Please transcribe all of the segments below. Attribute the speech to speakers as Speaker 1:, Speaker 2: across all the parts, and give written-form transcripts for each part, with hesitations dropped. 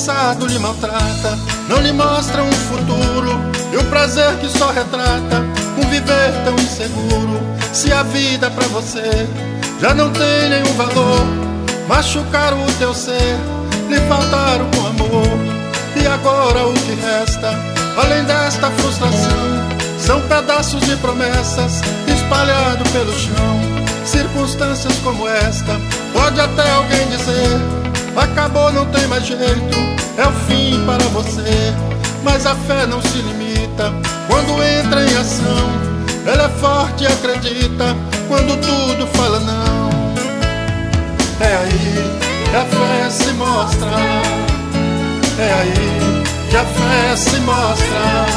Speaker 1: passado lhe maltrata, não lhe mostra um futuro e o prazer que só retrata um viver tão inseguro. Se a vida pra você já não tem nenhum valor, machucaram o teu ser, lhe faltaram com amor. E agora o que resta, além desta frustração, são pedaços de promessas espalhados pelo chão. Circunstâncias como esta, pode até alguém dizer: acabou, não tem mais jeito, é o fim para você. Mas a fé não se limita quando entra em ação. Ela é forte e acredita quando tudo fala não. É aí que a fé se mostra, é aí que a fé se mostra.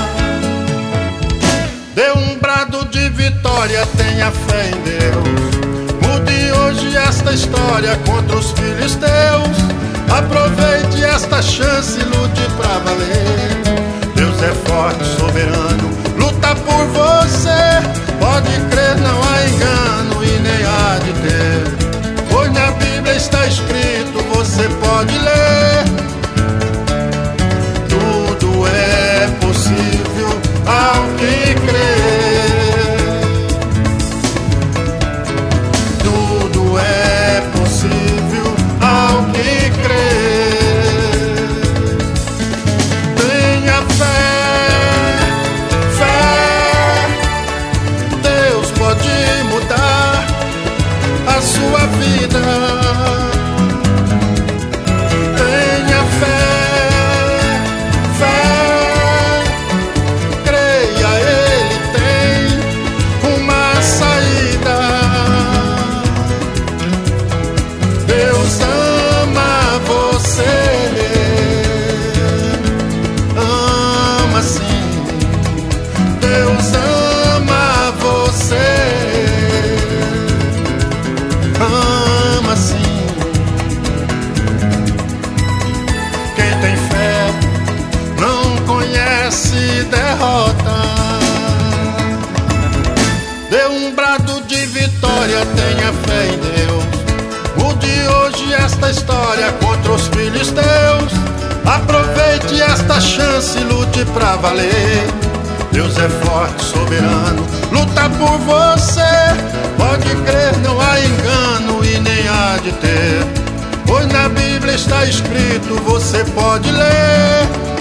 Speaker 1: Dê um brado de vitória, tenha fé em Deus. Mude hoje esta história contra os filhos teus. Aproveite esta chance, lute pra valer. Deus é forte, soberano, luta por você. Pode crer, não há engano e nem há de ter. Pois na Bíblia está escrito, você pode ler. Tudo é possível ao que crer. Tudo é possível ao que crer. Tenha fé, fé. Deus pode mudar a sua vida. Tenha fé, fé. Creia, Ele tem uma saída. Deus ama você, ama sim. Deus ama você, ama sim. Quem tem fé não conhece derrota. Dê um brado de vitória, tenha fé em Deus. Mude hoje esta história contra os filhos teus. Aproveite esta chance, lute pra valer. Deus é forte, soberano, luta por você. Pode crer, não há engano e nem há de ter. Pois na Bíblia está escrito, você pode ler.